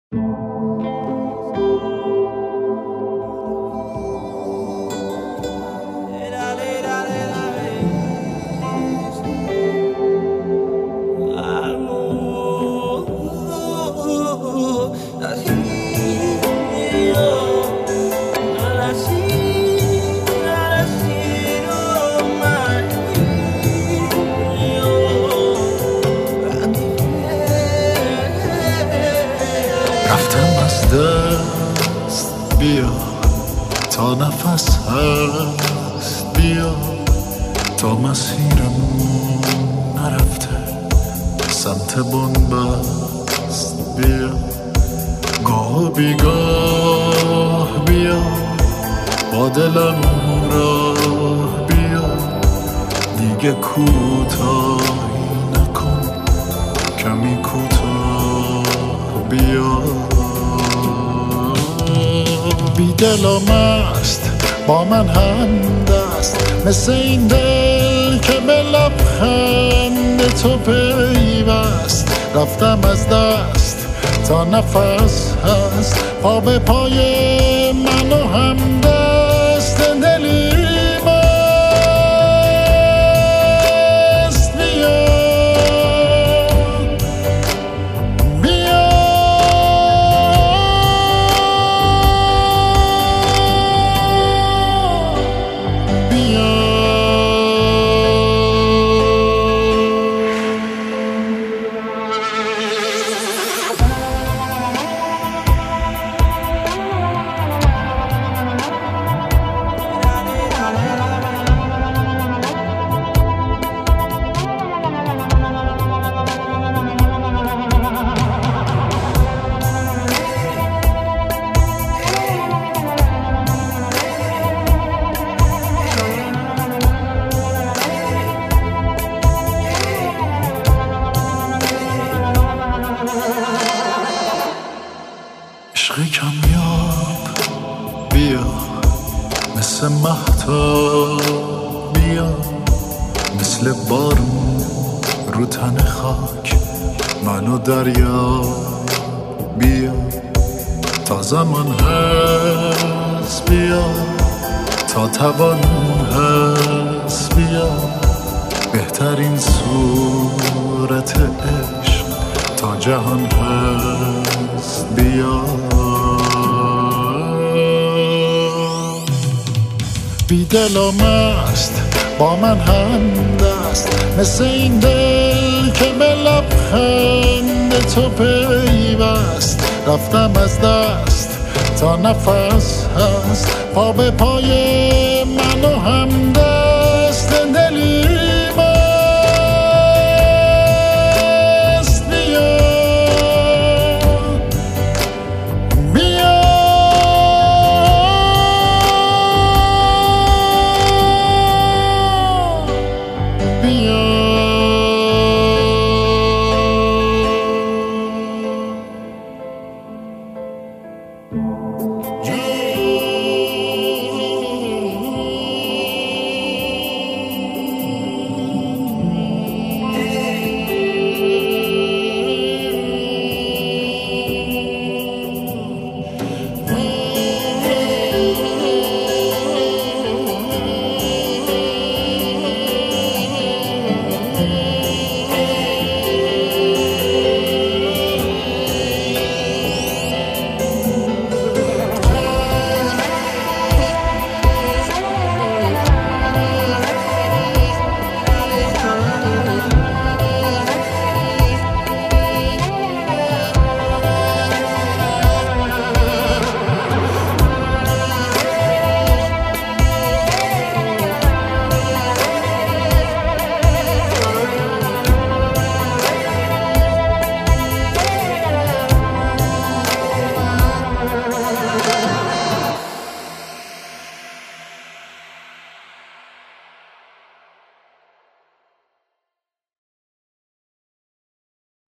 رفتم از دست بیا تا نفس هست بیا تا مسیرمون نرفته سمت بنبست بیا گاه و بیگاه بیا با دلم راه بیا دیگه کوتاهی نکن کمی کوتاه بیا بی دل و مست با من هم دست مثل این دل که به لبخند تو پیوست رفتم از دست تا نفس هست پا به پای من و هم دست دلی مست بیا بیا بیا عشق کمیاب بیا مثل مهتاب بیا مثل بارون رو تن خاک منو دریا بیا تا زمان هست بیا تا توان هست بیا بهترین صورت عشق تا جهان هست بیا بی دل و مست با من هم دست مثل این دل که به لبخند تو پیوست رفتم از دست تا نفس هست پا به پای من و هم دست